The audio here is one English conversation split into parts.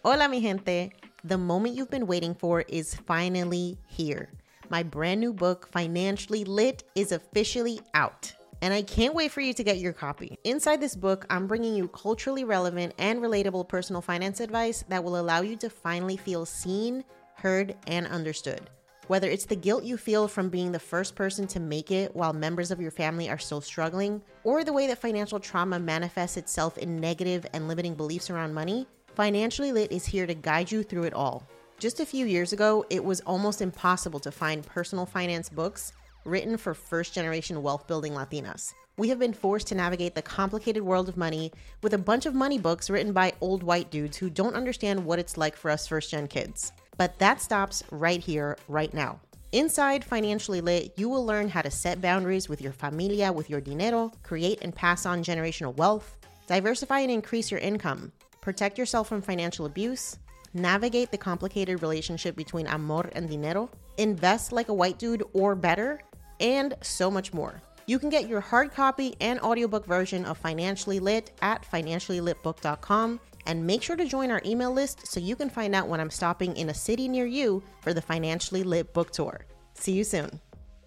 Hola, mi gente. The moment you've been waiting for is finally here. My brand new book, Financially Lit, is officially out. And I can't wait for you to get your copy. Inside this book, I'm bringing you culturally relevant and relatable personal finance advice that will allow you to finally feel seen, heard, and understood. Whether it's the guilt you feel from being the first person to make it while members of your family are still struggling, or the way that financial trauma manifests itself in negative and limiting beliefs around money, Financially Lit is here to guide you through it all. Just a few years ago, it was almost impossible to find personal finance books written for first-generation wealth-building Latinas. We have been forced to navigate the complicated world of money with a bunch of money books written by old white dudes who don't understand what it's like for us first-gen kids. But that stops right here, right now. Inside Financially Lit, you will learn how to set boundaries with your familia, with your dinero, create and pass on generational wealth, diversify and increase your income, protect yourself from financial abuse, navigate the complicated relationship between amor and dinero, invest like a white dude or better, and so much more. You can get your hard copy and audiobook version of Financially Lit at financiallylitbook.com, and make sure to join our email list so you can find out when I'm stopping in a city near you for the Financially Lit book tour. See you soon.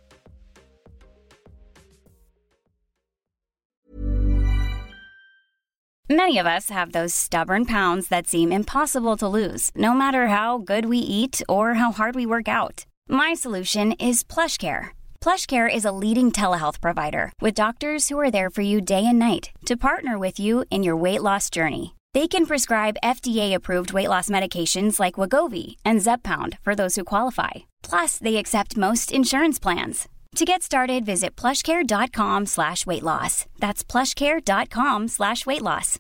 Many of us have those stubborn pounds that seem impossible to lose, no matter how good we eat or how hard we work out. My solution is PlushCare. PlushCare is a leading telehealth provider with doctors who are there for you day and night to partner with you in your weight loss journey. They can prescribe FDA-approved weight loss medications like Wegovy and Zepbound for those who qualify. Plus, they accept most insurance plans. To get started, visit plushcare.com/weight loss. That's plushcare.com/weight loss.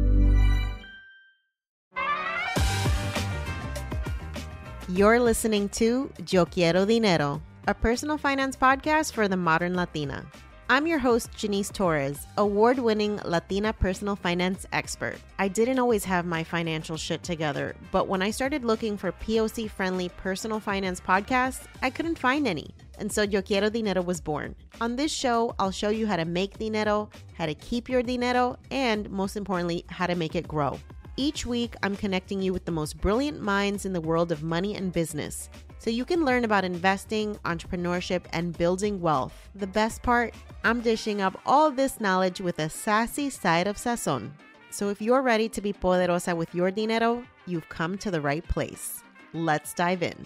You're listening to Yo Quiero Dinero, a personal finance podcast for the modern Latina. I'm your host, Janice Torres, award-winning Latina personal finance expert. I didn't always have my financial shit together, but when I started looking for POC-friendly personal finance podcasts, I couldn't find any. And so Yo Quiero Dinero was born. On this show, I'll show you how to make dinero, how to keep your dinero, and most importantly, how to make it grow. Each week, I'm connecting you with the most brilliant minds in the world of money and business, so you can learn about investing, entrepreneurship, and building wealth. The best part, I'm dishing up all this knowledge with a sassy side of sazon. So if you're ready to be poderosa with your dinero, you've come to the right place. Let's dive in.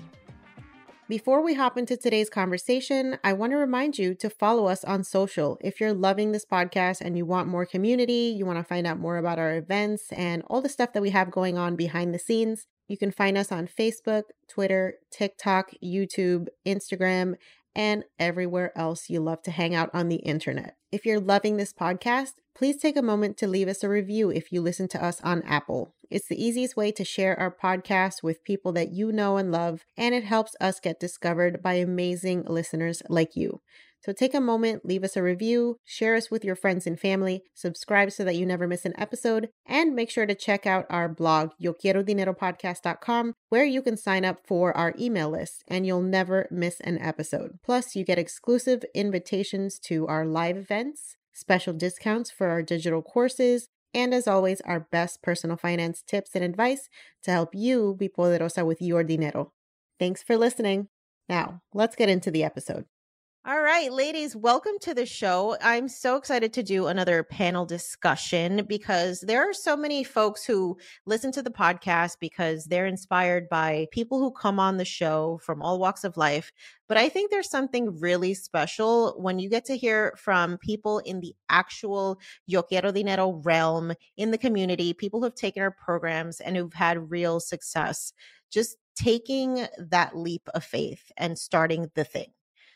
Before we hop into today's conversation, I want to remind you to follow us on social. If you're loving this podcast and you want more community, you want to find out more about our events and all the stuff that we have going on behind the scenes, you can find us on Facebook, Twitter, TikTok, YouTube, Instagram, and everywhere else you love to hang out on the internet. If you're loving this podcast, please take a moment to leave us a review if you listen to us on Apple. It's the easiest way to share our podcast with people that you know and love, and it helps us get discovered by amazing listeners like you. So take a moment, leave us a review, share us with your friends and family, subscribe so that you never miss an episode, and make sure to check out our blog, YoQuieroDineroPodcast.com, where you can sign up for our email list and you'll never miss an episode. Plus, you get exclusive invitations to our live events, special discounts for our digital courses, and as always, our best personal finance tips and advice to help you be poderosa with your dinero. Thanks for listening. Now, let's get into the episode. All right, ladies, welcome to the show. I'm so excited to do another panel discussion because there are so many folks who listen to the podcast because they're inspired by people who come on the show from all walks of life. But I think there's something really special when you get to hear from people in the actual Yo Quiero Dinero realm in the community, people who've taken our programs and who've had real success, just taking that leap of faith and starting the thing.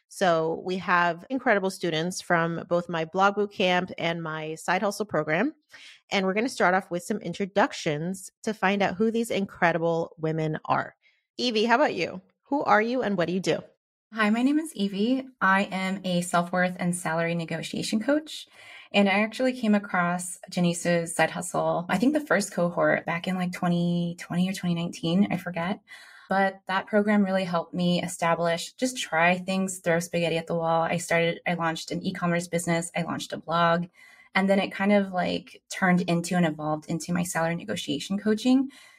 So we have incredible students from both my blog boot camp and my side hustle program. And we're going to start off with some introductions to find out who these incredible women are. Evie, how about you? Who are you and what do you do? Hi, my name is Evie. I am a self-worth and salary negotiation coach. And I actually came across Janice's side hustle, I think the first cohort back in like 2020 or 2019, I forget. But that program really helped me establish, just try things, throw spaghetti at the wall. I launched an e-commerce business. I launched a blog. And then it kind of like turned into and evolved into my salary negotiation coaching.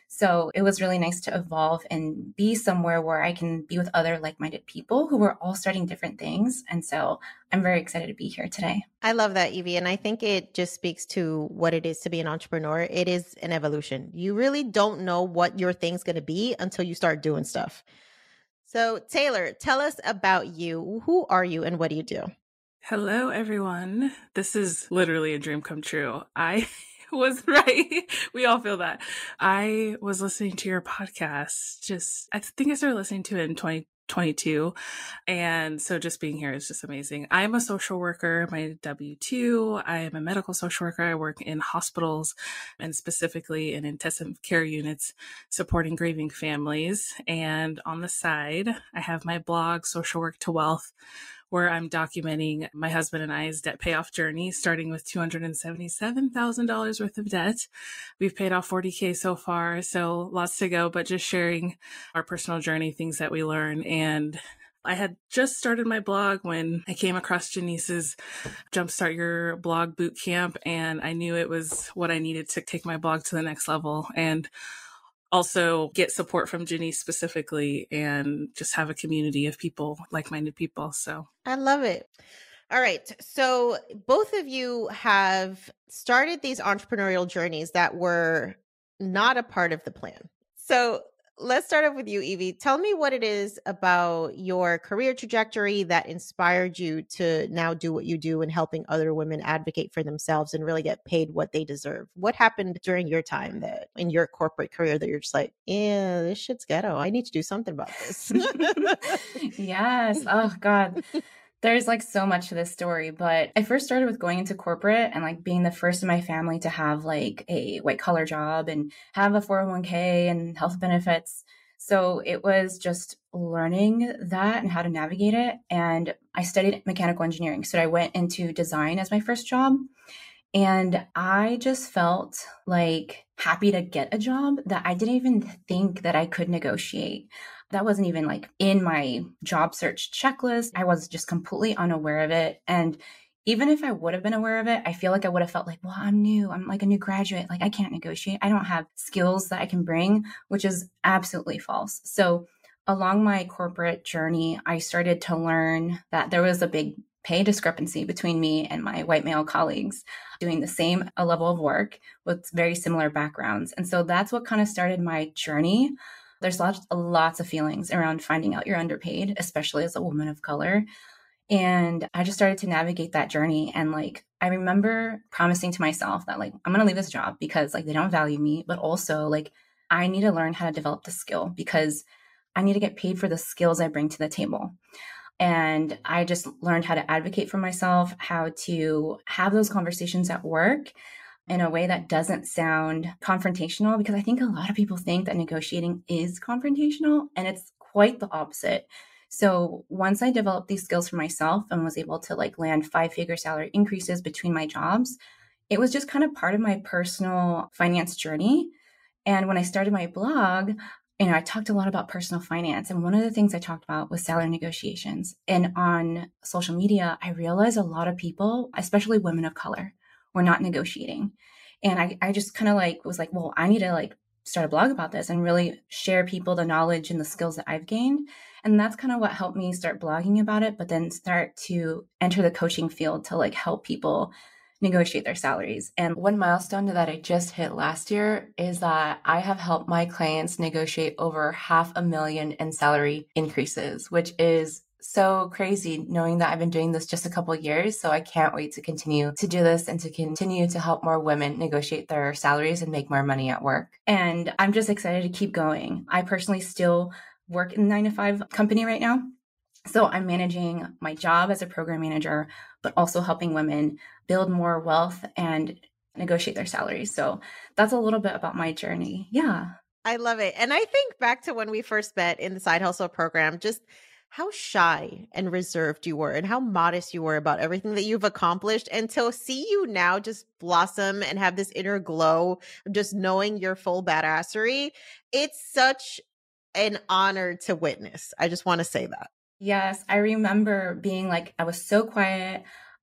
So it was really nice to evolve and be somewhere where I can be with other like-minded people who are all starting different things. And so I'm very excited to be here today. I love that, Evie. And I think it just speaks to what it is to be an entrepreneur. It is an evolution. You really don't know what your thing's going to be until you start doing stuff. So, Taylor, tell us about you. Who are you and what do you do? Hello, everyone. This is literally a dream come true. I was right. We all feel that. I was listening to your podcast. I think I started listening to it in 2022. And so just being here is just amazing. I'm a social worker, my W-2. I am a medical social worker. I work in hospitals and specifically in intensive care units supporting grieving families. And on the side, I have my blog, Social Work to Wealth, where I'm documenting my husband and I's debt payoff journey, starting with $277,000 worth of debt. We've paid off $40,000 so far, so lots to go, but just sharing our personal journey, things that we learn. And I had just started my blog when I came across Janice's Jumpstart Your Blog Bootcamp, and I knew it was what I needed to take my blog to the next level. And also get support from Janice specifically and just have a community of people, like-minded people. So I love it. All right. So both of you have started these entrepreneurial journeys that were not a part of the plan. So let's start off with you, Evie. Tell me what it is about your career trajectory that inspired you to now do what you do and helping other women advocate for themselves and really get paid what they deserve. What happened during your time that in your corporate career that you're just like, yeah, this shit's ghetto. I need to do something about this. Yes. Oh, God. There's like so much to this story, but I first started with going into corporate and like being the first in my family to have like a white collar job and have a 401k and health benefits. So it was just learning that and how to navigate it. And I studied mechanical engineering. So I went into design as my first job. And I just felt like happy to get a job that I didn't even think that I could negotiate. That wasn't even like in my job search checklist. I was just completely unaware of it. And even if I would have been aware of it, I feel like I would have felt like, well, I'm new. I'm like a new graduate. Like I can't negotiate. I don't have skills that I can bring, which is absolutely false. So along my corporate journey, I started to learn that there was a big pay discrepancy between me and my white male colleagues doing the same level of work with very similar backgrounds. And so that's what kind of started my journey. There's lots of feelings around finding out you're underpaid, especially as a woman of color. And I just started to navigate that journey. And like, I remember promising to myself that like, I'm going to leave this job because like, they don't value me, but also like, I need to learn how to develop the skill because I need to get paid for the skills I bring to the table. And I just learned how to advocate for myself, how to have those conversations at work in a way that doesn't sound confrontational, because I think a lot of people think that negotiating is confrontational, and it's quite the opposite. So once I developed these skills for myself and was able to like land 5-figure salary increases between my jobs, it was just kind of part of my personal finance journey. And when I started my blog, I talked a lot about personal finance. And one of the things I talked about was salary negotiations. And on social media, I realized a lot of people, especially women of color, were not negotiating. And I just kind of like was like, well, I need to like start a blog about this and really share people the knowledge and the skills that I've gained. And that's kind of what helped me start blogging about it, but then start to enter the coaching field to like help people negotiate their salaries. And one milestone that I just hit last year is that I have helped my clients negotiate over $500,000 in salary increases, which is so crazy knowing that I've been doing this just a couple of years. So I can't wait to continue to do this and to continue to help more women negotiate their salaries and make more money at work. And I'm just excited to keep going. I personally still work in a 9-to-5 company right now. So I'm managing my job as a program manager, but also helping women build more wealth and negotiate their salaries. So that's a little bit about my journey. Yeah. I love it. And I think back to when we first met in the Side Hustle program, just how shy and reserved you were and how modest you were about everything that you've accomplished. And to see you now just blossom and have this inner glow, just knowing your full badassery, it's such an honor to witness. I just want to say that. Yes, I remember being like, I was so quiet.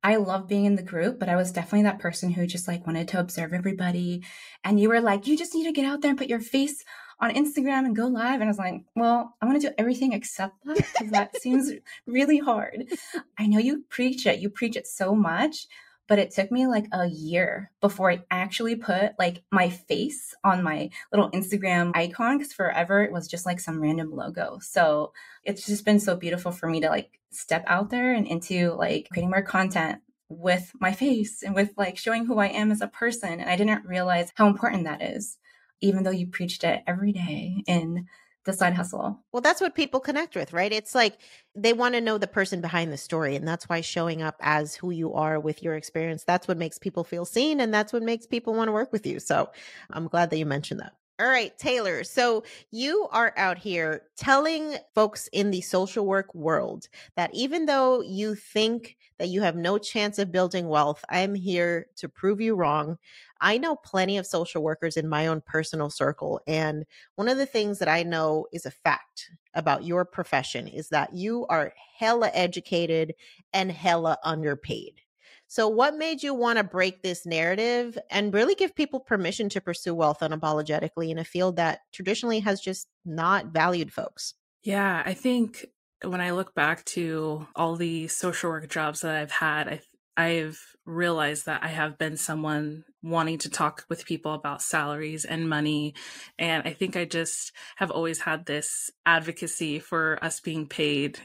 I love being in the group, but I was definitely that person who just like wanted to observe everybody. And you were like, you just need to get out there and put your face on Instagram and go live. And I was like, well, I want to do everything except that because that seems really hard. I know you preach it so much, but it took me like a year before I actually put like my face on my little Instagram icon, because forever it was just like some random logo. So it's just been so beautiful for me to like step out there and into like creating more content with my face and with like showing who I am as a person. And I didn't realize how important that is, even though you preached it every day in the side hustle. Well, that's what people connect with, right? It's like they want to know the person behind the story. And that's why showing up as who you are with your experience, that's what makes people feel seen. And that's what makes people want to work with you. So I'm glad that you mentioned that. All right, Taylor. So you are out here telling folks in the social work world that even though you think that you have no chance of building wealth, I'm here to prove you wrong. I know plenty of social workers in my own personal circle. And one of the things that I know is a fact about your profession is that you are hella educated and hella underpaid. So what made you want to break this narrative and really give people permission to pursue wealth unapologetically in a field that traditionally has just not valued folks? Yeah, I think when I look back to all the social work jobs that I've had, I've realized that I have been someone wanting to talk with people about salaries and money. And I think I just have always had this advocacy for us being paid.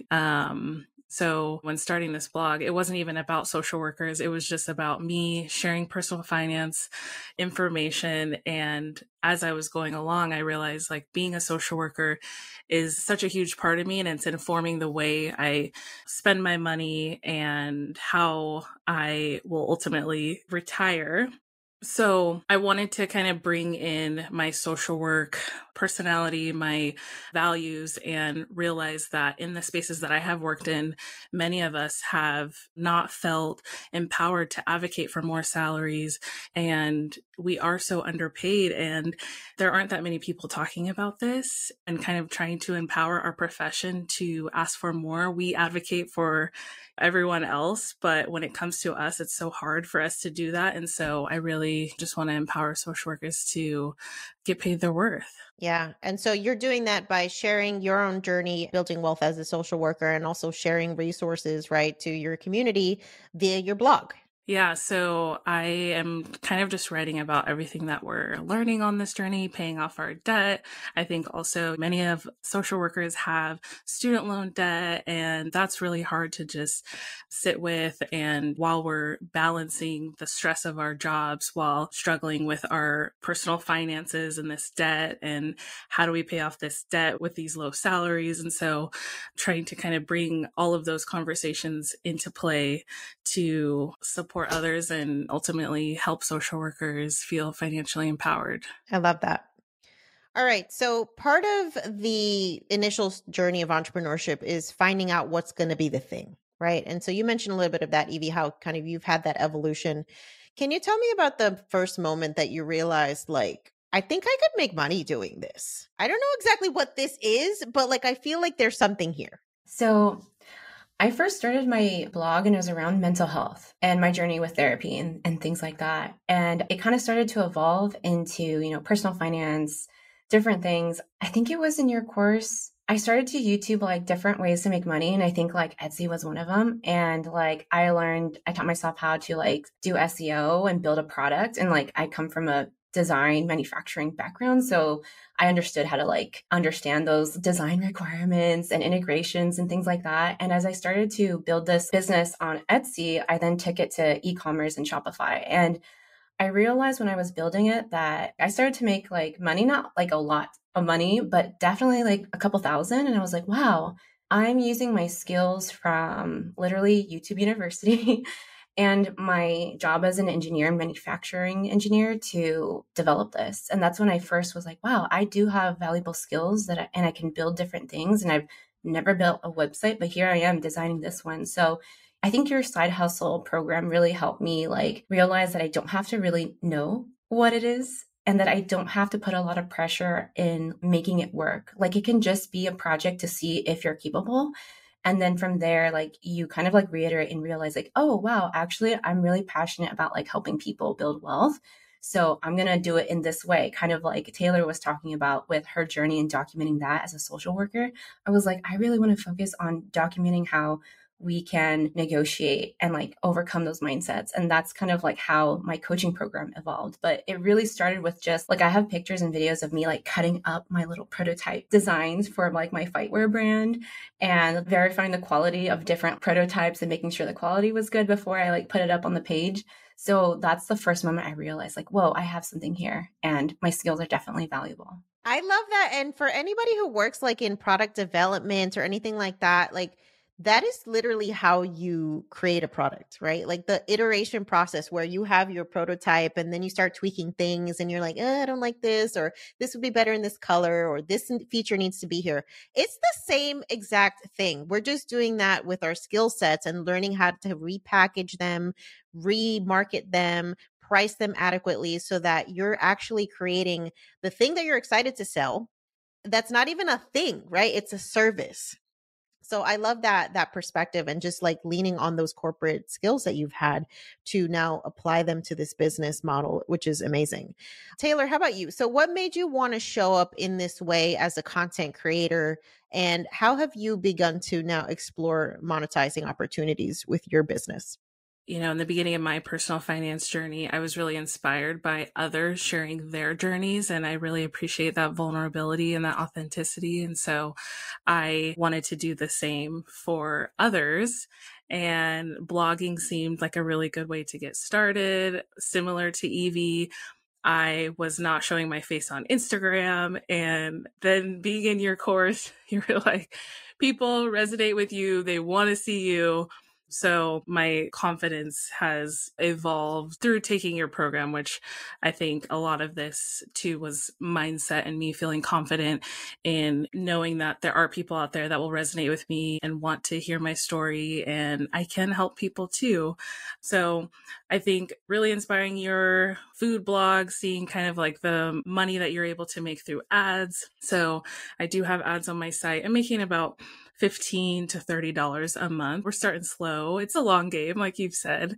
So when starting this blog, it wasn't even about social workers. It was just about me sharing personal finance information. And as I was going along, I realized like being a social worker is such a huge part of me, and it's informing the way I spend my money and how I will ultimately retire. So I wanted to kind of bring in my social work personality, my values, and realize that in the spaces that I have worked in, many of us have not felt empowered to advocate for more salaries. And we are so underpaid, and there aren't that many people talking about this and kind of trying to empower our profession to ask for more. We advocate for everyone else, but when it comes to us, it's so hard for us to do that. And so I really just want to empower social workers to get paid their worth. Yeah. And so you're doing that by sharing your own journey building wealth as a social worker and also sharing resources, right, to your community via your blog. Yeah, so I am kind of just writing about everything that we're learning on this journey, paying off our debt. I think also many of social workers have student loan debt, and that's really hard to just sit with. And while we're balancing the stress of our jobs while struggling with our personal finances and this debt, and how do we pay off this debt with these low salaries? And so trying to kind of bring all of those conversations into play to support others and ultimately help social workers feel financially empowered. I love that. All right. So part of the initial journey of entrepreneurship is finding out what's going to be the thing, right? And so you mentioned a little bit of that, Evie, how kind of you've had that evolution. Can you tell me about the first moment that you realized, like, I think I could make money doing this? I don't know exactly what this is, but like, I feel like there's something here. So I first started my blog and it was around mental health and my journey with therapy and things like that. And it kind of started to evolve into, personal finance, different things. I think it was in your course. I started to YouTube like different ways to make money. And I think like Etsy was one of them. And like I taught myself how to like do SEO and build a product. And like I come from a design manufacturing background. So I understood how to like understand those design requirements and integrations and things like that. And as I started to build this business on Etsy, I then took it to e-commerce and Shopify. And I realized when I was building it that I started to make like money, not like a lot of money, but definitely like a couple thousand. And I was like, wow, I'm using my skills from literally YouTube University and my job as an engineer and manufacturing engineer to develop this. And that's when I first was like, wow, I do have valuable skills and I can build different things. And I've never built a website, but here I am designing this one. So I think your side hustle program really helped me like realize that I don't have to really know what it is and that I don't have to put a lot of pressure in making it work. Like it can just be a project to see if you're capable. And then from there, like you kind of like reiterate and realize like, oh, wow, actually, I'm really passionate about like helping people build wealth. So I'm going to do it in this way, kind of like Taylor was talking about with her journey and documenting that as a social worker. I was like, I really want to focus on documenting how we can negotiate and like overcome those mindsets. And that's kind of like how my coaching program evolved. But it really started with just like, I have pictures and videos of me like cutting up my little prototype designs for like my Fightwear brand and verifying the quality of different prototypes and making sure the quality was good before I like put it up on the page. So that's the first moment I realized like, whoa, I have something here and my skills are definitely valuable. I love that. And for anybody who works like in product development or anything like that, like that is literally how you create a product, right? Like the iteration process where you have your prototype and then you start tweaking things and you're like, I don't like this, or this would be better in this color, or this feature needs to be here. It's the same exact thing. We're just doing that with our skill sets and learning how to repackage them, remarket them, price them adequately so that you're actually creating the thing that you're excited to sell. That's not even a thing, right? It's a service. So I love that perspective and just like leaning on those corporate skills that you've had to now apply them to this business model, which is amazing. Taylor, how about you? So what made you want to show up in this way as a content creator, and how have you begun to now explore monetizing opportunities with your business? In the beginning of my personal finance journey, I was really inspired by others sharing their journeys, and I really appreciate that vulnerability and that authenticity. And so I wanted to do the same for others. And blogging seemed like a really good way to get started. Similar to Evie, I was not showing my face on Instagram. And then being in your course, you're like, people resonate with you. They want to see you. So my confidence has evolved through taking your program, which I think a lot of this too was mindset and me feeling confident in knowing that there are people out there that will resonate with me and want to hear my story, and I can help people too. So I think really inspiring your food blog, seeing kind of like the money that you're able to make through ads. So I do have ads on my site. I'm making about $15 to $30 a month. We're starting slow. It's a long game, like you've said.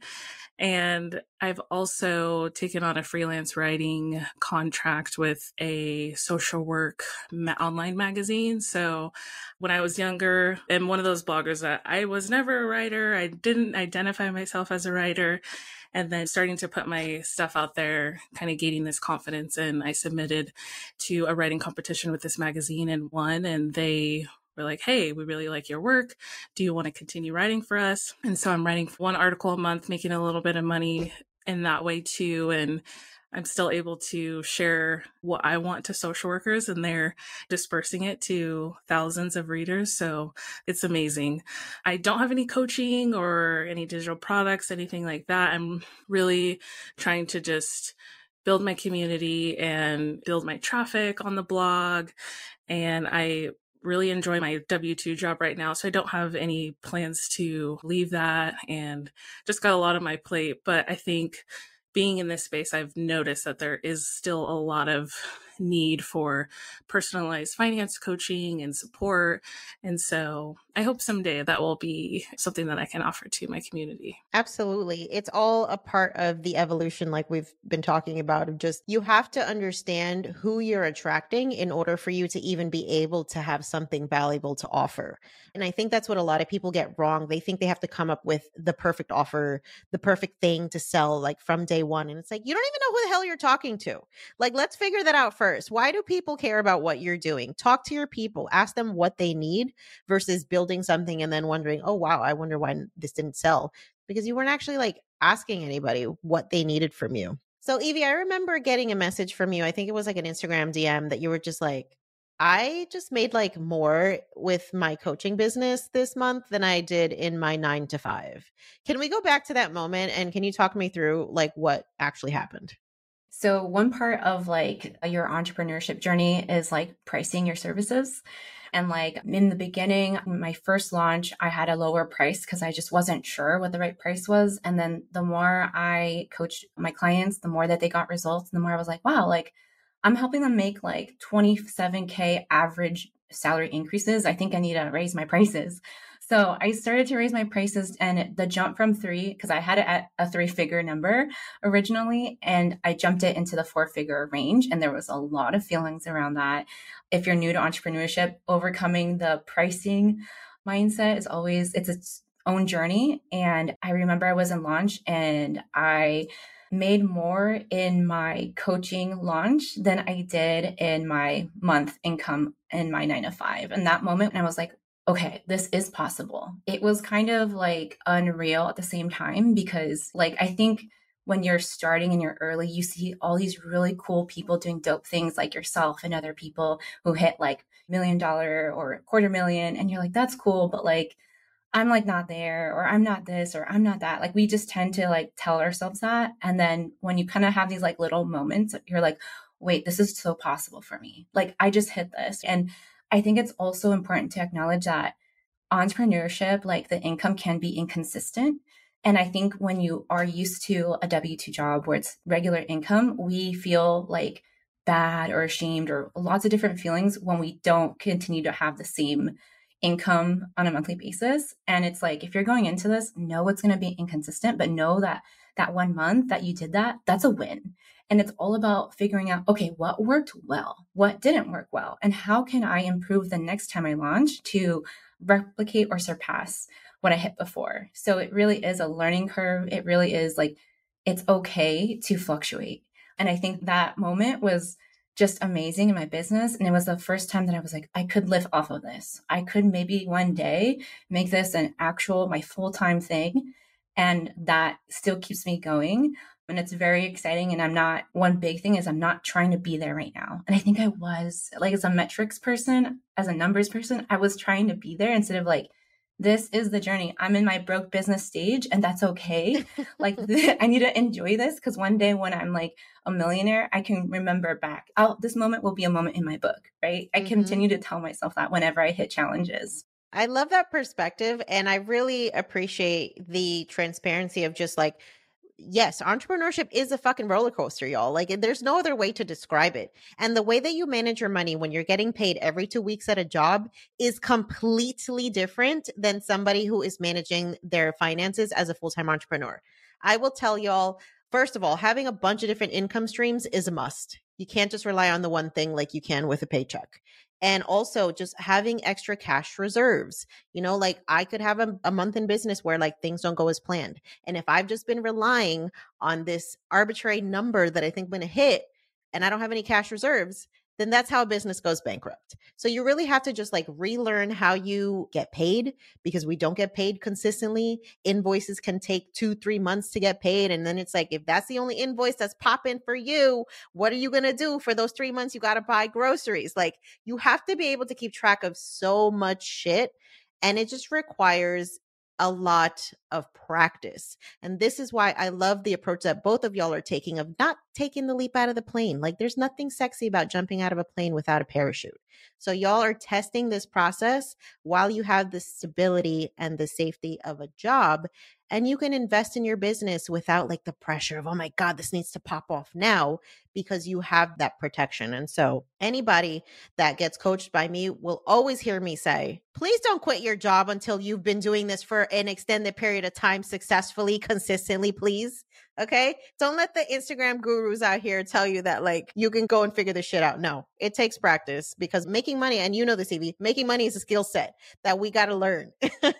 And I've also taken on a freelance writing contract with a social work online magazine. So when I was younger, and one of those bloggers that I was never a writer, I didn't identify myself as a writer. And then starting to put my stuff out there, kind of gaining this confidence. And I submitted to a writing competition with this magazine and won. And they were like, hey, we really like your work. Do you want to continue writing for us? And so I'm writing one article a month, making a little bit of money in that way too. And I'm still able to share what I want to social workers, and they're dispersing it to thousands of readers. So it's amazing. I don't have any coaching or any digital products, anything like that. I'm really trying to just build my community and build my traffic on the blog. And I really enjoy my W-2 job right now. So I don't have any plans to leave that and just got a lot on my plate. But I think being in this space, I've noticed that there is still a lot of need for personalized finance coaching and support. And so I hope someday that will be something that I can offer to my community. Absolutely. It's all a part of the evolution, like we've been talking about, of just you have to understand who you're attracting in order for you to even be able to have something valuable to offer. And I think that's what a lot of people get wrong. They think they have to come up with the perfect offer, the perfect thing to sell like from day one. And it's like, you don't even know who the hell you're talking to. Like, let's figure that out first. Why do people care about what you're doing? Talk to your people, ask them what they need versus building something and then wondering, oh, wow, I wonder why this didn't sell. Because you weren't actually like asking anybody what they needed from you. So Evie, I remember getting a message from you. I think it was like an Instagram DM that you were just like, I just made like more with my coaching business this month than I did in my 9 to 5. Can we go back to that moment and can you talk me through like what actually happened? So one part of like your entrepreneurship journey is like pricing your services. And like in the beginning, my first launch, I had a lower price because I just wasn't sure what the right price was. And then the more I coached my clients, the more that they got results, and the more I was like, wow, like I'm helping them make like 27K average salary increases. I think I need to raise my prices. So I started to raise my prices, and the jump from 3, because I had it at a 3-figure number originally, and I jumped it into the 4-figure range. And there was a lot of feelings around that. If you're new to entrepreneurship, overcoming the pricing mindset is always, it's its own journey. And I remember I was in launch and I made more in my coaching launch than I did in my month income in my 9 to 5. And that moment, I was like, okay, this is possible. It was kind of like unreal at the same time, because like, I think when you're starting and you're early, you see all these really cool people doing dope things like yourself and other people who hit like $1 million or $250,000. And you're like, that's cool. But like, I'm like not there, or I'm not this, or I'm not that. Like we just tend to like tell ourselves that. And then when you kind of have these like little moments, you're like, wait, this is so possible for me. Like I just hit this. And I think it's also important to acknowledge that entrepreneurship, like the income can be inconsistent. And I think when you are used to a W-2 job where it's regular income, we feel like bad or ashamed or lots of different feelings when we don't continue to have the same income on a monthly basis. And it's like, if you're going into this, know it's going to be inconsistent, but know that that 1 month that you did that, that's a win. And it's all about figuring out, okay, what worked well, what didn't work well, and how can I improve the next time I launch to replicate or surpass what I hit before. So it really is a learning curve. It really is like, it's okay to fluctuate. And I think that moment was just amazing in my business. And it was the first time that I was like, I could live off of this. I could maybe one day make this an actual, my full-time thing. And that still keeps me going. And it's very exciting. And one big thing is I'm not trying to be there right now. And I think I was like, as a metrics person, as a numbers person, I was trying to be there instead of like, this is the journey. I'm in my broke business stage and that's okay. Like I need to enjoy this, because one day when I'm like a millionaire, I can remember back, this moment will be a moment in my book, right? I continue to tell myself that whenever I hit challenges. I love that perspective. And I really appreciate the transparency of just like, yes, entrepreneurship is a fucking roller coaster, y'all. Like there's no other way to describe it. And the way that you manage your money when you're getting paid every 2 weeks at a job is completely different than somebody who is managing their finances as a full-time entrepreneur. I will tell y'all, first of all, having a bunch of different income streams is a must. You can't just rely on the one thing like you can with a paycheck. And also just having extra cash reserves. You know, like I could have a month in business where like things don't go as planned. And if I've just been relying on this arbitrary number that I think I'm going to hit and I don't have any cash reserves, then that's how a business goes bankrupt. So you really have to just like relearn how you get paid, because we don't get paid consistently. Invoices can take 2-3 months to get paid. And then it's like, if that's the only invoice that's popping for you, what are you going to do for those 3 months? You got to buy groceries. Like you have to be able to keep track of so much shit. And it just requires a lot of practice. And this is why I love the approach that both of y'all are taking of not taking the leap out of the plane. Like there's nothing sexy about jumping out of a plane without a parachute. So y'all are testing this process while you have the stability and the safety of a job. And you can invest in your business without like the pressure of, oh my God, this needs to pop off now, because you have that protection. And so anybody that gets coached by me will always hear me say, please don't quit your job until you've been doing this for an extended period of time successfully, consistently, please. Okay. Don't let the Instagram gurus out here tell you that like you can go and figure this shit out. No, it takes practice, because making money, and you know this, Evie, making money is a skill set that we got to learn.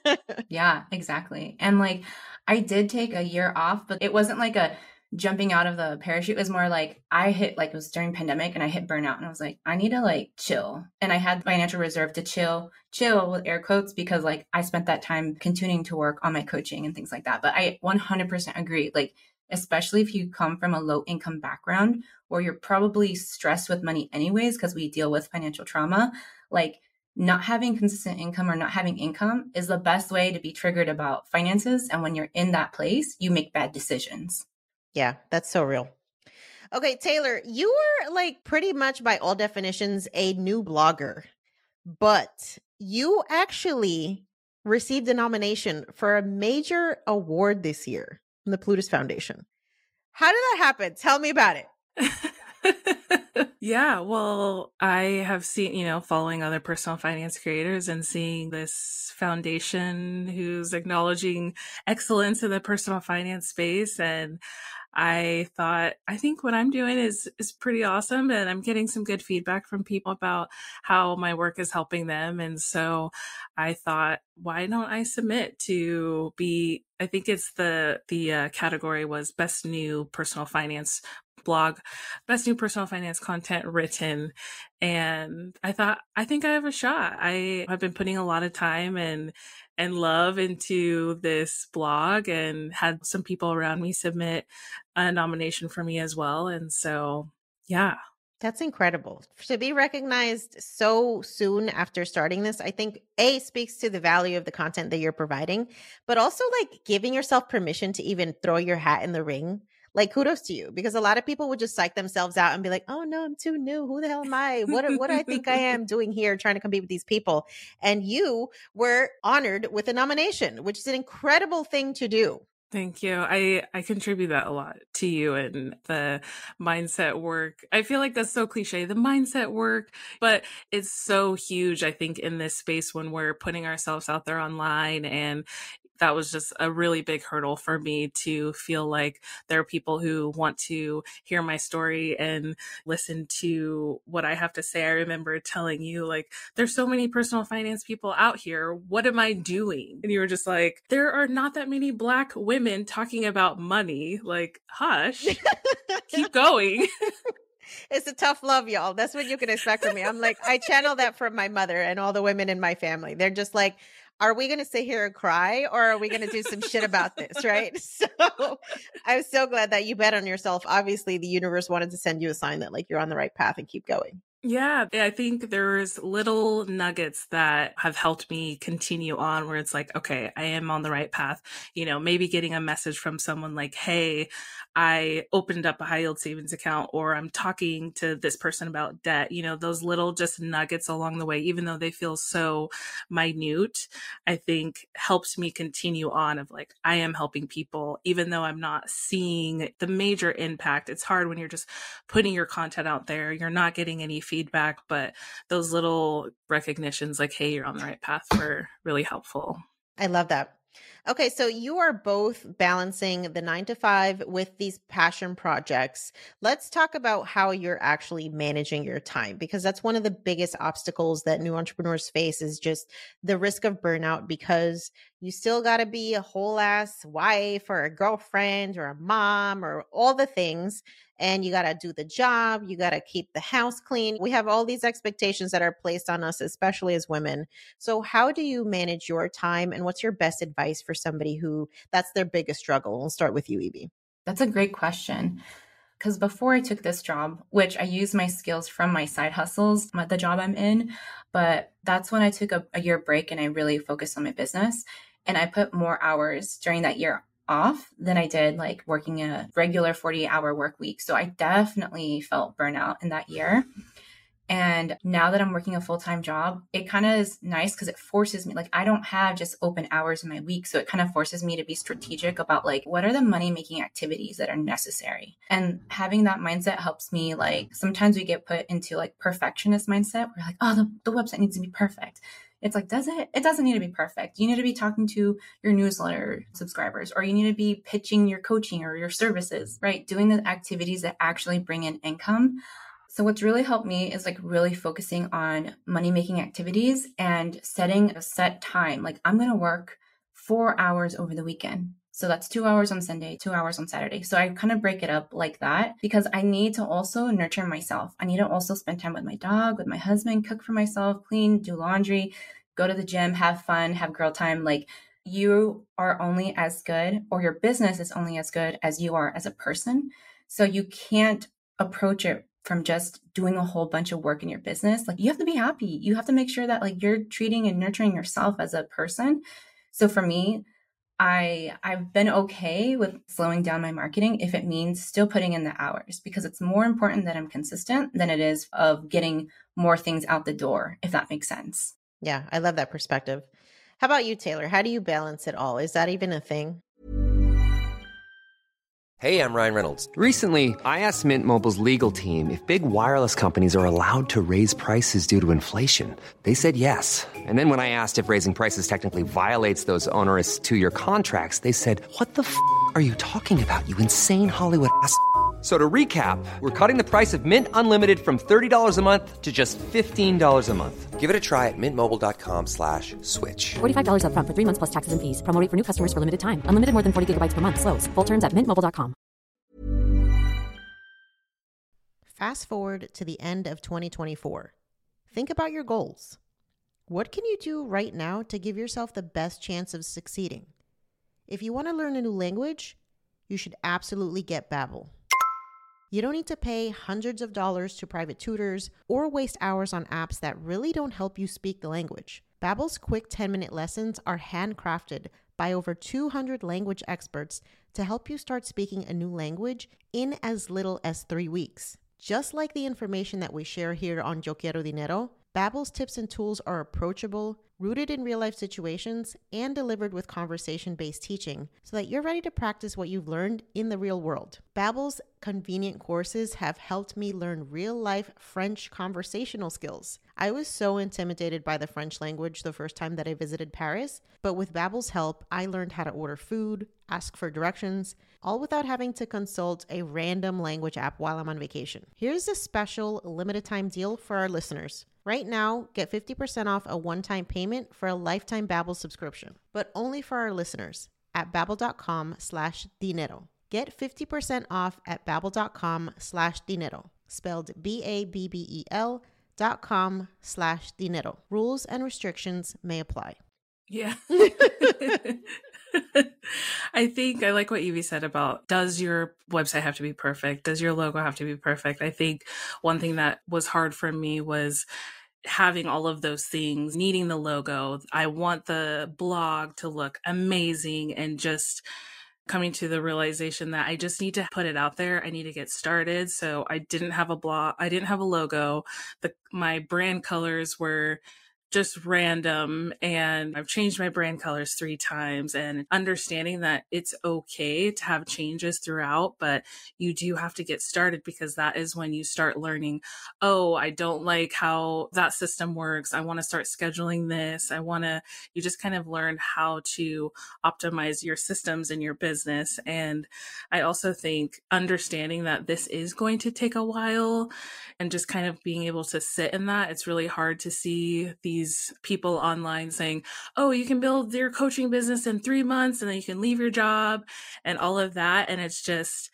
Yeah, exactly. And like I did take a year off, but it wasn't like a jumping out of the parachute. It was more like I hit, like it was during pandemic and I hit burnout and I was like, I need to like chill. And I had financial reserve to chill with air quotes, because like I spent that time continuing to work on my coaching and things like that. But I 100% agree. Like, especially if you come from a low income background where you're probably stressed with money anyways, because we deal with financial trauma, like not having consistent income or not having income is the best way to be triggered about finances. And when you're in that place, you make bad decisions. Yeah, that's so real. Okay, Taylor, you are like pretty much by all definitions a new blogger, but you actually received a nomination for a major award this year from the Plutus Foundation. How did that happen? Tell me about it. Yeah, well, I have seen, following other personal finance creators and seeing this foundation who's acknowledging excellence in the personal finance space. And I thought, I think what I'm doing is pretty awesome, and I'm getting some good feedback from people about how my work is helping them. And so I thought, why don't I submit to be, I think it's the category was best new personal finance blog, best new personal finance content written. And I thought, I think I have a shot. I have been putting a lot of time and love into this blog, and had some people around me submit a nomination for me as well. And so, yeah. That's incredible. To be recognized so soon after starting this, I think A, speaks to the value of the content that you're providing, but also like giving yourself permission to even throw your hat in the ring. Like, kudos to you, because a lot of people would just psych themselves out and be like, oh no, I'm too new. Who the hell am I? What do I think I am doing here trying to compete with these people? And you were honored with a nomination, which is an incredible thing to do. Thank you. I contribute that a lot to you and the mindset work. I feel like that's so cliche, the mindset work, but it's so huge, I think, in this space when we're putting ourselves out there online. And that was just a really big hurdle for me to feel like there are people who want to hear my story and listen to what I have to say. I remember telling you, like, there's so many personal finance people out here. What am I doing? And you were just like, there are not that many Black women talking about money. Like, hush, keep going. It's a tough love, y'all. That's what you can expect from me. I'm like, I channel that from my mother and all the women in my family. They're just like, are we going to sit here and cry, or are we going to do some shit about this? Right. So I'm so glad that you bet on yourself. Obviously, the universe wanted to send you a sign that like you're on the right path and keep going. Yeah, I think there's little nuggets that have helped me continue on where it's like, okay, I am on the right path. Maybe getting a message from someone like, hey, I opened up a high yield savings account, or I'm talking to this person about debt, those little just nuggets along the way, even though they feel so minute, I think helps me continue on of like, I am helping people, even though I'm not seeing the major impact. It's hard when you're just putting your content out there, you're not getting any feedback, but those little recognitions like, hey, you're on the right path were really helpful. I love that. Okay, so you are both balancing the 9 to 5 with these passion projects. Let's talk about how you're actually managing your time, because that's one of the biggest obstacles that new entrepreneurs face is just the risk of burnout, because you still got to be a whole ass wife or a girlfriend or a mom or all the things. And you got to do the job. You got to keep the house clean. We have all these expectations that are placed on us, especially as women. So how do you manage your time, and what's your best advice for somebody who that's their biggest struggle? We'll start with you, Evie. That's a great question. Because before I took this job, which I used my skills from my side hustles, the job I'm in, but that's when I took a year break and I really focused on my business. And I put more hours during that year off than I did like working a regular 40-hour work week. So I definitely felt burnout in that year. And now that I'm working a full-time job, it kind of is nice because it forces me, like I don't have just open hours in my week. So it kind of forces me to be strategic about like, what are the money-making activities that are necessary? And having that mindset helps me. Like sometimes we get put into like perfectionist mindset. We're like, oh, the website needs to be perfect. It's like, does it? It doesn't need to be perfect. You need to be talking to your newsletter subscribers, or you need to be pitching your coaching or your services, right? Doing the activities that actually bring in income. So what's really helped me is like really focusing on money-making activities and setting a set time. Like I'm going to work 4 hours over the weekend. So that's 2 hours on Sunday, 2 hours on Saturday. So I kind of break it up like that because I need to also nurture myself. I need to also spend time with my dog, with my husband, cook for myself, clean, do laundry, go to the gym, have fun, have girl time. Like you are only as good, or your business is only as good as you are as a person. So you can't approach it from just doing a whole bunch of work in your business. Like you have to be happy. You have to make sure that like you're treating and nurturing yourself as a person. So for me, I've been okay with slowing down my marketing if it means still putting in the hours, because it's more important that I'm consistent than it is of getting more things out the door, if that makes sense. Yeah, I love that perspective. How about you, Taylor? How do you balance it all? Is that even a thing? Hey, I'm Ryan Reynolds. Recently, I asked Mint Mobile's legal team if big wireless companies are allowed to raise prices due to inflation. They said yes. And then when I asked if raising prices technically violates those onerous 2-year contracts, they said, "What the f*** are you talking about, you insane Hollywood ass?" So to recap, we're cutting the price of Mint Unlimited from $30 a month to just $15 a month. Give it a try at mintmobile.com/switch. $45 up front for 3 months plus taxes and fees. Promo rate for new customers for limited time. Unlimited more than 40 gigabytes per month. Slows full terms at mintmobile.com. Fast forward to the end of 2024. Think about your goals. What can you do right now to give yourself the best chance of succeeding? If you want to learn a new language, you should absolutely get Babbel. You don't need to pay hundreds of dollars to private tutors or waste hours on apps that really don't help you speak the language. Babbel's quick 10-minute lessons are handcrafted by over 200 language experts to help you start speaking a new language in as little as 3 weeks. Just like the information that we share here on Yo Quiero Dinero, Babbel's tips and tools are approachable, rooted in real-life situations, and delivered with conversation-based teaching so that you're ready to practice what you've learned in the real world. Babbel's convenient courses have helped me learn real-life French conversational skills. I was so intimidated by the French language the first time that I visited Paris, but with Babbel's help, I learned how to order food, ask for directions, all without having to consult a random language app while I'm on vacation. Here's a special limited time deal for our listeners. Right now, get 50% off a one-time payment for a lifetime Babbel subscription, but only for our listeners at babbel.com/dinero. Get 50% off at babbel.com/dinero, spelled BABBEL.com/dinero. Rules and restrictions may apply. Yeah. I think I like what Evie said about, does your website have to be perfect? Does your logo have to be perfect? I think one thing that was hard for me was having all of those things, needing the logo. I want the blog to look amazing, and just coming to the realization that I just need to put it out there. I need to get started. So I didn't have a blog. I didn't have a logo. My brand colors were just random, and I've changed my brand colors 3 times, and understanding that it's okay to have changes throughout, but you do have to get started, because that is when you start learning, oh, I don't like how that system works. I want to start scheduling this. You just kind of learn how to optimize your systems in your business. And I also think understanding that this is going to take a while, and just kind of being able to sit in that. It's really hard to see these people online saying, oh, you can build your coaching business in 3 months and then you can leave your job and all of that. And it's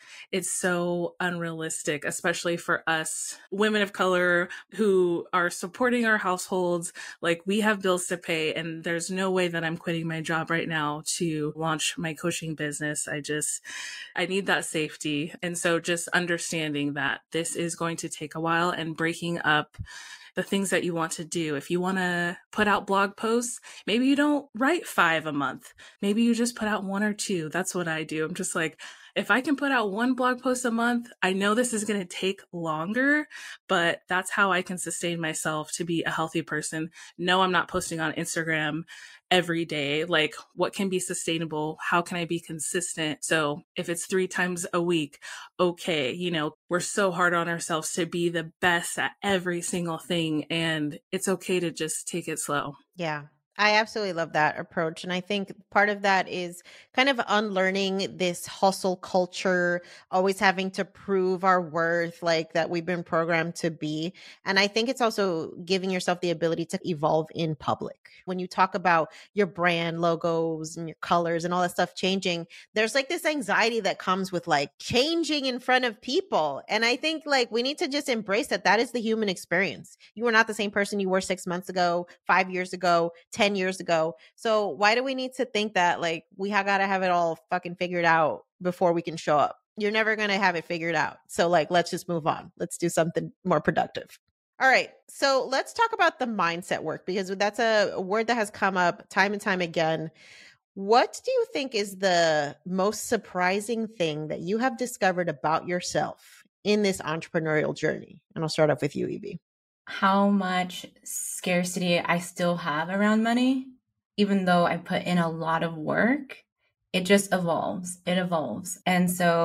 so unrealistic, especially for us women of color who are supporting our households. Like, we have bills to pay, and there's no way that I'm quitting my job right now to launch my coaching business. I need that safety. And so just understanding that this is going to take a while, and breaking up the things that you want to do. If you want to put out blog posts, maybe you don't write 5 a month. Maybe you just put out 1 or 2. That's what I do. I'm just like, if I can put out 1 blog post a month, I know this is going to take longer, but that's how I can sustain myself to be a healthy person. No, I'm not posting on Instagram every day. Like, what can be sustainable? How can I be consistent? So if it's 3 times a week, okay, we're so hard on ourselves to be the best at every single thing, and it's okay to just take it slow. Yeah. I absolutely love that approach. And I think part of that is kind of unlearning this hustle culture, always having to prove our worth, like that we've been programmed to be. And I think it's also giving yourself the ability to evolve in public. When you talk about your brand logos and your colors and all that stuff changing, there's like this anxiety that comes with like changing in front of people. And I think like we need to just embrace that is the human experience. You are not the same person you were 6 months ago, 5 years ago, 10 years ago. So why do we need to think that like we got to have it all fucking figured out before we can show up? You're never going to have it figured out. So like, let's just move on. Let's do something more productive. All right. So let's talk about the mindset work, because that's a word that has come up time and time again. What do you think is the most surprising thing that you have discovered about yourself in this entrepreneurial journey? And I'll start off with you, Evie. How much scarcity I still have around money, even though I put in a lot of work. It just evolves. It evolves. And so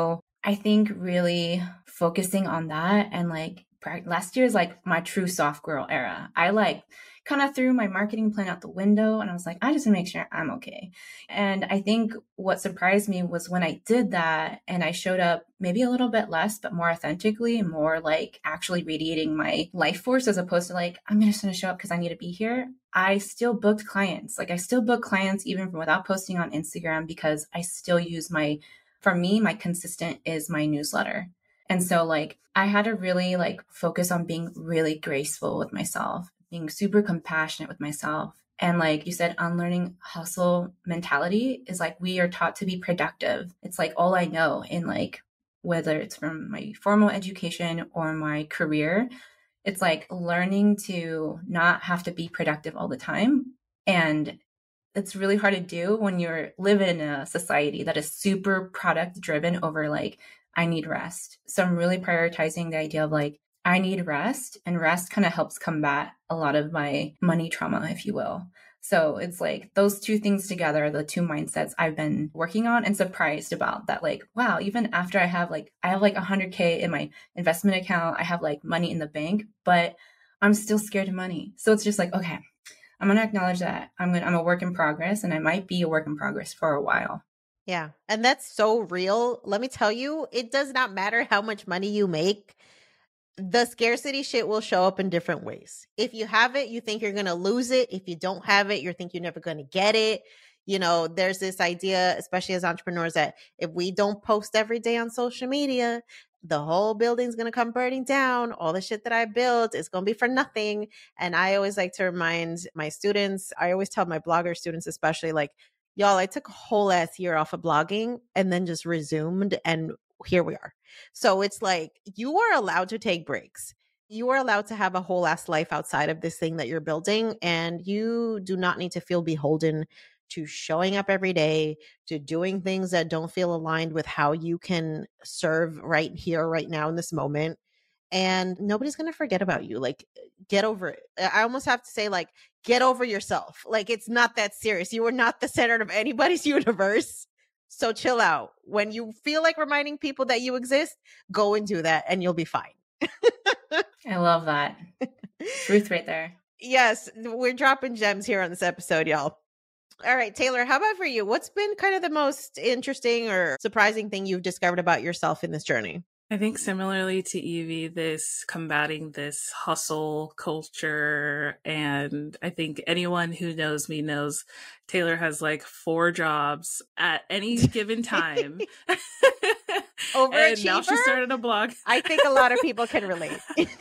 I think really focusing on that and like last year is like my true soft girl era. I like kind of threw my marketing plan out the window and I was like, I just want to make sure I'm okay. And I think what surprised me was when I did that and I showed up maybe a little bit less, but more authentically, more like actually radiating my life force as opposed to like, I'm just going to show up because I need to be here. I still booked clients. Like I still book clients even without posting on Instagram because I still use for me, my consistent is my newsletter. And so like I had to really like focus on being really graceful with myself, being super compassionate with myself. And like you said, unlearning hustle mentality is like we are taught to be productive. It's like all I know in like whether it's from my formal education or my career, it's like learning to not have to be productive all the time. And it's really hard to do when you're living in a society that is super product driven over like, I need rest. So I'm really prioritizing the idea of like, I need rest, and rest kind of helps combat a lot of my money trauma, if you will. So it's like those two things together, the two mindsets I've been working on and surprised about that. Like, wow, even after I have like 100K in my investment account, I have like money in the bank, but I'm still scared of money. So it's just like, okay, I'm going to acknowledge that I'm a work in progress, and I might be a work in progress for a while. Yeah. And that's so real. Let me tell you, it does not matter how much money you make. The scarcity shit will show up in different ways. If you have it, you think you're going to lose it. If you don't have it, you think you're never going to get it. You know, there's this idea, especially as entrepreneurs, that if we don't post every day on social media, the whole building's going to come burning down. All the shit that I built is going to be for nothing. And I always like to remind my students, I always tell my blogger students, especially like, y'all, I took a whole ass year off of blogging and then just resumed, and here we are. So it's like you are allowed to take breaks. You are allowed to have a whole ass life outside of this thing that you're building, and you do not need to feel beholden to showing up every day, to doing things that don't feel aligned with how you can serve right here, right now in this moment. And nobody's going to forget about you. Like, get over it. I almost have to say, like, get over yourself. Like, it's not that serious. You are not the center of anybody's universe. So chill out. When you feel like reminding people that you exist, go and do that and you'll be fine. I love that. Truth right there. Yes, we're dropping gems here on this episode, y'all. All right, Taylor, how about for you? What's been kind of the most interesting or surprising thing you've discovered about yourself in this journey? I think similarly to Evie, this combating this hustle culture. And I think anyone who knows me knows Taylor has like 4 jobs at any given time. Overachiever? And now she started a blog. I think a lot of people can relate.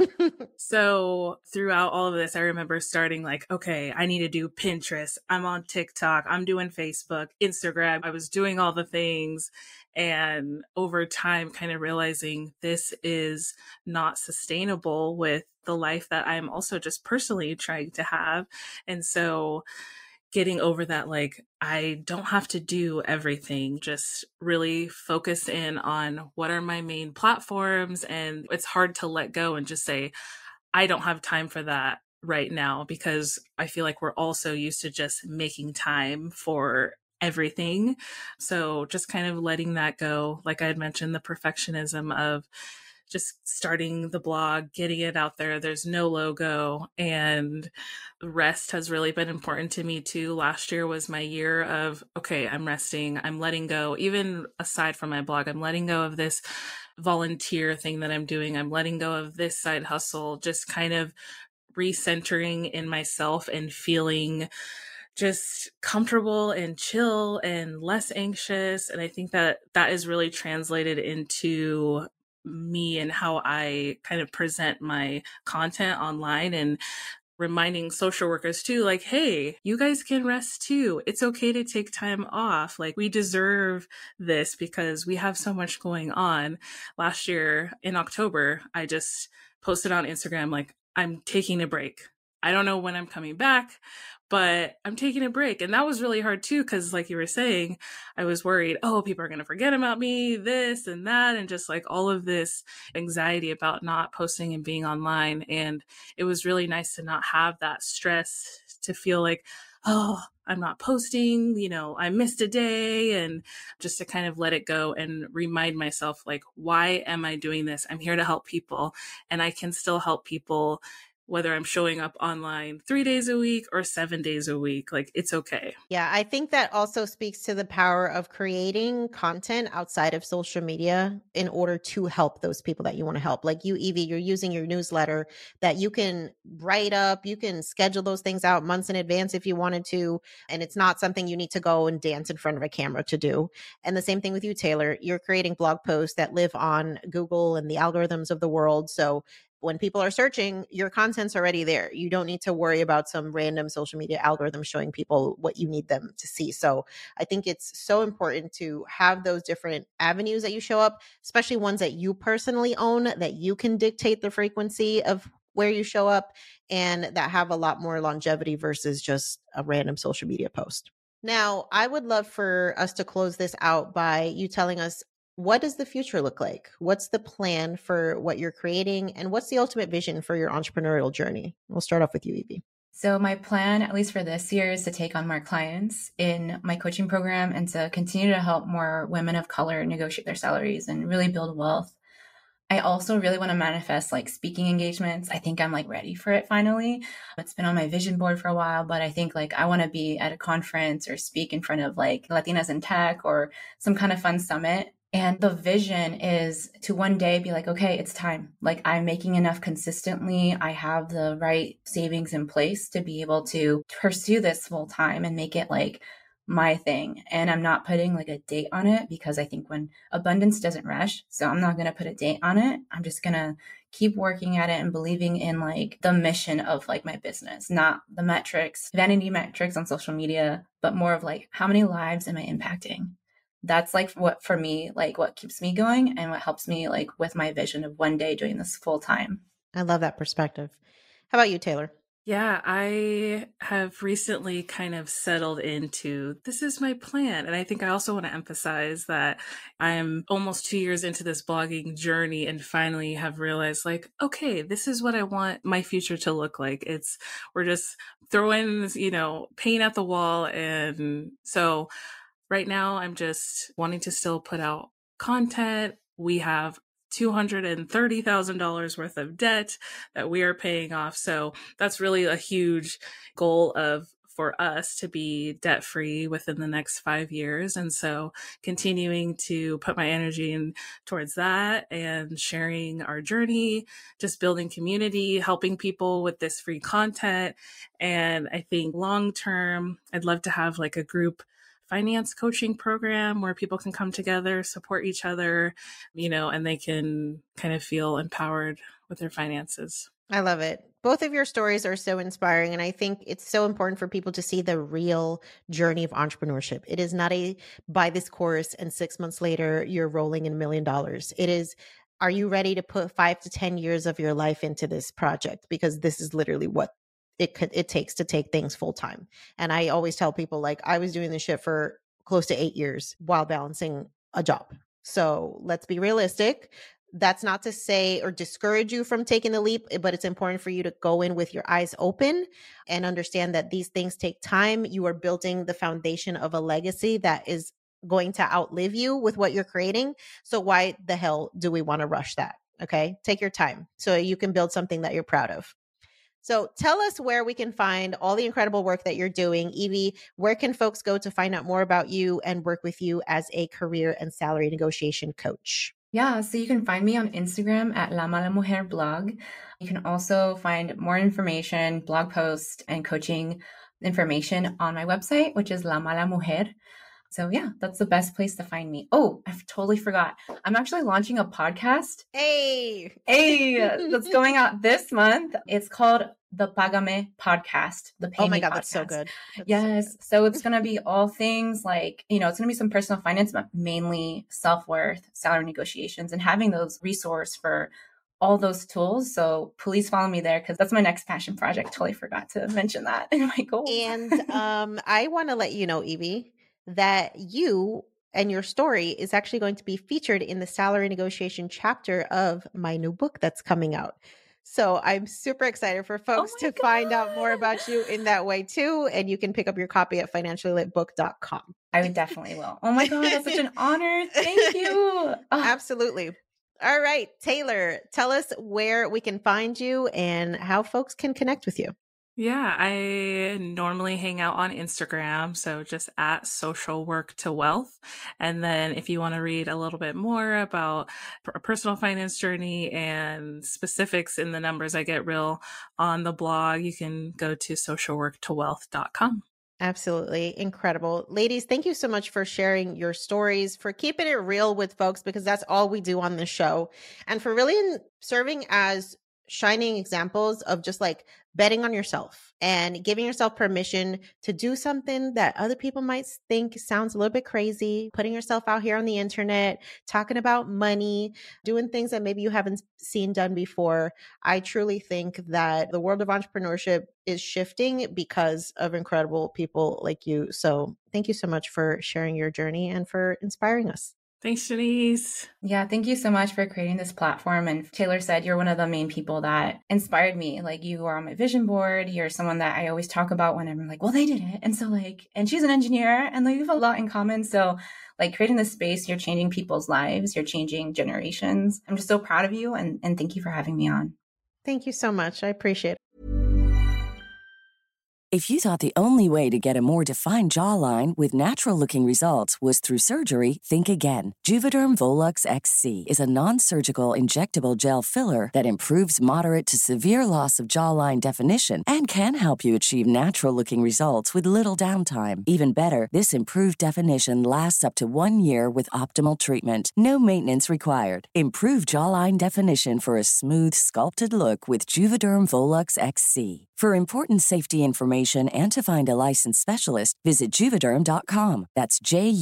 So throughout all of this, I remember starting like, okay, I need to do Pinterest. I'm on TikTok. I'm doing Facebook, Instagram. I was doing all the things. And over time, kind of realizing this is not sustainable with the life that I'm also just personally trying to have. And so getting over that, like, I don't have to do everything, just really focus in on what are my main platforms. And it's hard to let go and just say, I don't have time for that right now, because I feel like we're also used to just making time for everything. So just kind of letting that go. Like I had mentioned, the perfectionism of just starting the blog, getting it out there. There's no logo, and rest has really been important to me too. Last year was my year of, okay, I'm resting. I'm letting go. Even aside from my blog, I'm letting go of this volunteer thing that I'm doing. I'm letting go of this side hustle, just kind of recentering in myself and feeling just comfortable and chill and less anxious. And I think that that is really translated into me and how I kind of present my content online, and reminding social workers too, like, hey, you guys can rest too. It's okay to take time off. Like, we deserve this because we have so much going on. Last year in October, I just posted on Instagram, like, I'm taking a break. I don't know when I'm coming back, but I'm taking a break. And that was really hard too, because like you were saying, I was worried, oh, people are going to forget about me, this and that, and just like all of this anxiety about not posting and being online. And it was really nice to not have that stress, to feel like, oh, I'm not posting, I missed a day, and just to kind of let it go and remind myself, like, why am I doing this? I'm here to help people, and I can still help people whether I'm showing up online 3 days a week or 7 days a week. Like, it's okay. Yeah, I think that also speaks to the power of creating content outside of social media in order to help those people that you want to help. Like you, Evie, you're using your newsletter that you can write up, you can schedule those things out months in advance if you wanted to. And it's not something you need to go and dance in front of a camera to do. And the same thing with you, Taylor. You're creating blog posts that live on Google and the algorithms of the world. So when people are searching, your content's already there. You don't need to worry about some random social media algorithm showing people what you need them to see. So I think it's so important to have those different avenues that you show up, especially ones that you personally own, that you can dictate the frequency of where you show up and that have a lot more longevity versus just a random social media post. Now, I would love for us to close this out by you telling us, what does the future look like? What's the plan for what you're creating? And what's the ultimate vision for your entrepreneurial journey? We'll start off with you, Evie. So my plan, at least for this year, is to take on more clients in my coaching program and to continue to help more women of color negotiate their salaries and really build wealth. I also really want to manifest like speaking engagements. I think I'm like ready for it finally. It's been on my vision board for a while, but I think like I want to be at a conference or speak in front of like Latinas in Tech or some kind of fun summit. And the vision is to one day be like, okay, it's time. Like I'm making enough consistently. I have the right savings in place to be able to pursue this full time and make it like my thing. And I'm not putting like a date on it because I think when abundance doesn't rush, so I'm not going to put a date on it. I'm just going to keep working at it and believing in like the mission of like my business, not the metrics, vanity metrics on social media, but more of like, how many lives am I impacting? That's like what, for me, like what keeps me going and what helps me like with my vision of one day doing this full time. I love that perspective. How about you, Taylor? Yeah, I have recently kind of settled into this is my plan. And I think I also want to emphasize that I'm almost 2 years into this blogging journey and finally have realized like, okay, this is what I want my future to look like. We're just throwing, paint at the wall. And so right now, I'm just wanting to still put out content. We have $230,000 worth of debt that we are paying off. So that's really a huge goal for us to be debt free within the next 5 years. And so continuing to put my energy in towards that and sharing our journey, just building community, helping people with this free content. And I think long term, I'd love to have like a group finance coaching program where people can come together, support each other, and they can kind of feel empowered with their finances. I love it. Both of your stories are so inspiring. And I think it's so important for people to see the real journey of entrepreneurship. It is not a buy this course and 6 months later, you're rolling in $1 million. It is, are you ready to put 5 to 10 years of your life into this project? Because this is literally what it takes to take things full time. And I always tell people like I was doing this shit for close to 8 years while balancing a job. So let's be realistic. That's not to say or discourage you from taking the leap, but it's important for you to go in with your eyes open and understand that these things take time. You are building the foundation of a legacy that is going to outlive you with what you're creating. So why the hell do we want to rush that? Okay. Take your time so you can build something that you're proud of. So tell us where we can find all the incredible work that you're doing. Evie, where can folks go to find out more about you and work with you as a career and salary negotiation coach? Yeah, so you can find me on Instagram at La Mala Mujer blog. You can also find more information, blog posts, and coaching information on my website, which is La Mala Mujer. So yeah, that's the best place to find me. Oh, I totally forgot. I'm actually launching a podcast. Hey, that's going out this month. It's called the Págame Podcast. The Pay Oh my Me God, podcast. that's so good. Yes. So it's going to be all things like, it's going to be some personal finance, but mainly self-worth, salary negotiations, and having those resources for all those tools. So please follow me there because that's my next passion project. Totally forgot to mention that in my goals. And I want to let you know, Evie, that you and your story is actually going to be featured in the salary negotiation chapter of my new book that's coming out. So I'm super excited for folks to find out more about you in that way too. And you can pick up your copy at financiallylitbook.com. I would definitely will. Oh my God, that's such an honor. Thank you. Oh. Absolutely. All right, Taylor, tell us where we can find you and how folks can connect with you. Yeah, I normally hang out on Instagram, so just at Social Work to Wealth. And then if you want to read a little bit more about a personal finance journey and specifics in the numbers I get real on the blog, you can go to socialworktowealth.com. Absolutely incredible. Ladies, thank you so much for sharing your stories, for keeping it real with folks, because that's all we do on this show, and for really serving as shining examples of just like betting on yourself and giving yourself permission to do something that other people might think sounds a little bit crazy, putting yourself out here on the internet, talking about money, doing things that maybe you haven't seen done before. I truly think that the world of entrepreneurship is shifting because of incredible people like you. So thank you so much for sharing your journey and for inspiring us. Thanks, Janice. Yeah, thank you so much for creating this platform. And Taylor said you're one of the main people that inspired me. Like, you are on my vision board. You're someone that I always talk about when I'm like, well, they did it. And so and she's an engineer and we have a lot in common. So creating this space, you're changing people's lives. You're changing generations. I'm just so proud of you. And thank you for having me on. Thank you so much. I appreciate it. If you thought the only way to get a more defined jawline with natural-looking results was through surgery, think again. Juvederm Volux XC is a non-surgical injectable gel filler that improves moderate to severe loss of jawline definition and can help you achieve natural-looking results with little downtime. Even better, this improved definition lasts up to 1 year with optimal treatment. No maintenance required. Improve jawline definition for a smooth, sculpted look with Juvederm Volux XC. For important safety information and to find a licensed specialist, visit Juvederm.com. That's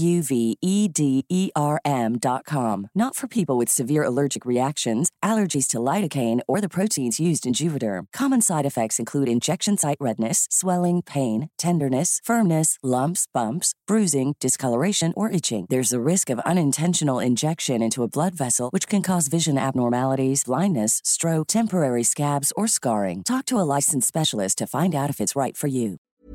Juvederm.com. Not for people with severe allergic reactions, allergies to lidocaine, or the proteins used in Juvederm. Common side effects include injection site redness, swelling, pain, tenderness, firmness, lumps, bumps, bruising, discoloration, or itching. There's a risk of unintentional injection into a blood vessel, which can cause vision abnormalities, blindness, stroke, temporary scabs, or scarring. Talk to a licensed specialist to find out if it's right for you.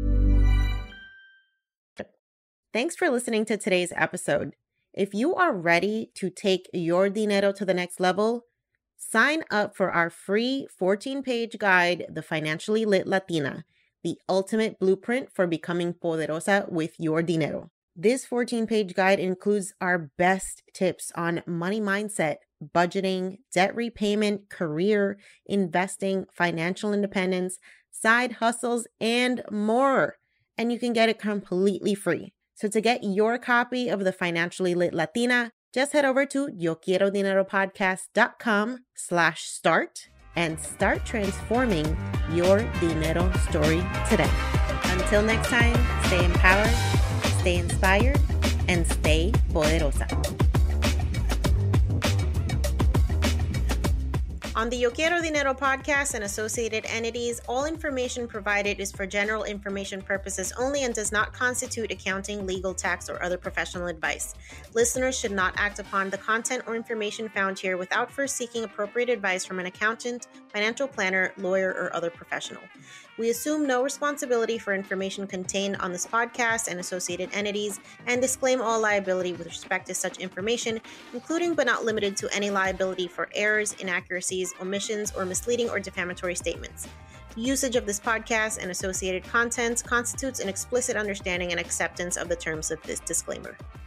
Thanks for listening to today's episode. If you are ready to take your dinero to the next level, sign up for our free 14-page guide, The Financially Lit Latina, the ultimate blueprint for becoming poderosa with your dinero. This 14-page guide includes our best tips on money mindset, budgeting, debt repayment, career, investing, financial independence, side hustles, and more. And you can get it completely free. So to get your copy of The Financially Lit Latina, just head over to YoQuieroDineroPodcast.com/start and start transforming your dinero story today. Until next time, stay empowered, stay inspired, and stay poderosa. On the Yo Quiero Dinero podcast and associated entities, all information provided is for general information purposes only and does not constitute accounting, legal, tax, or other professional advice. Listeners should not act upon the content or information found here without first seeking appropriate advice from an accountant, financial planner, lawyer, or other professional. We assume no responsibility for information contained on this podcast and associated entities and disclaim all liability with respect to such information, including but not limited to any liability for errors, inaccuracies, omissions, or misleading or defamatory statements. Usage of this podcast and associated content constitutes an explicit understanding and acceptance of the terms of this disclaimer.